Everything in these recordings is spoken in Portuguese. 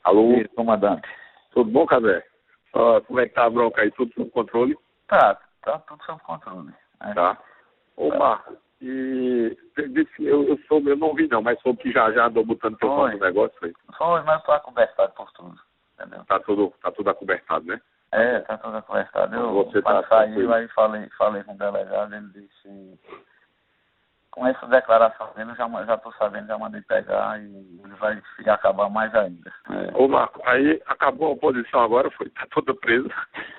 Alô? Sim, comandante. Tudo bom, Casé? Como é que tá a bronca aí? Tudo sob controle? Tá tudo sob controle. Né? Tá. Ô, Marco, e eu não vi não, mas soube que já andou botando teu nome no negócio aí. Foi, mas tô acobertado por tudo, entendeu? Tá tudo acobertado, né? Tá tudo acobertado. Você Quando tá saiu, tranquilo. aí falei com o delegado, ele disse, com essa declaração dele, já tô sabendo, já mandei pegar e ele vai se acabar mais ainda. Ô, Marco, aí acabou a oposição agora, tá toda presa.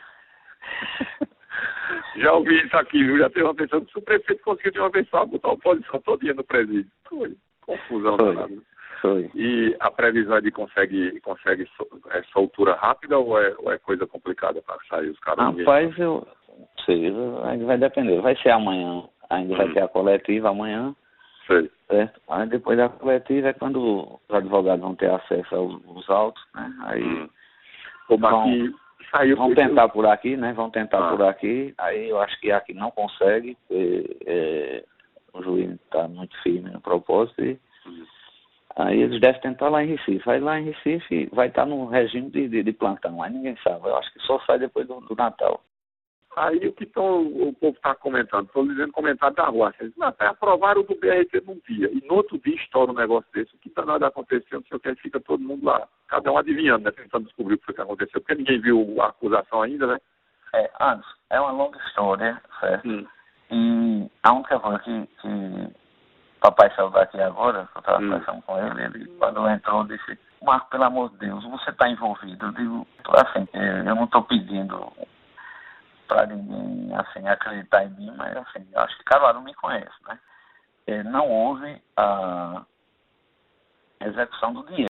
Já ouvi isso aqui, viu? Já teve uma pessoa que se o prefeito conseguiu de uma vez só botar a oposição todinha no presídio. Foi. Confusão danada. Foi. E a previsão de consegue soltura rápida ou é coisa complicada para sair os caras? Rapaz, eu sei, ainda vai depender. Vai ser amanhã. Ainda vai ter a coletiva amanhã. Sei. Certo? Aí depois da coletiva é quando os advogados vão ter acesso aos autos, né? Aí vão tentar por aqui, né? Vão tentar por aqui. Aí eu acho que aqui não consegue, porque o juiz está muito firme no propósito. Aí eles devem tentar lá em Recife. Aí lá em Recife vai estar no regime de plantão. Aí ninguém sabe. Eu acho que só sai depois do Natal. Aí o povo está comentando, estou dizendo comentário da rua, assim, aprovaram o do BRT num dia, e no outro dia estoura um negócio desse, o que está nada acontecendo, não sei o que, fica todo mundo lá, cada um adivinhando, né, tentando descobrir o que aconteceu, porque ninguém viu a acusação ainda, né? Anderson, é uma longa história, certo? E a única coisa que papai saiu daqui agora, que eu estava conversando com ele, quando entrou, disse, Marco, pelo amor de Deus, você está envolvido? Eu digo, assim, eu não estou pedindo para ninguém, assim, acreditar em mim, mas, assim, eu acho que Caruaru me conhece, né? Não houve a execução do dinheiro.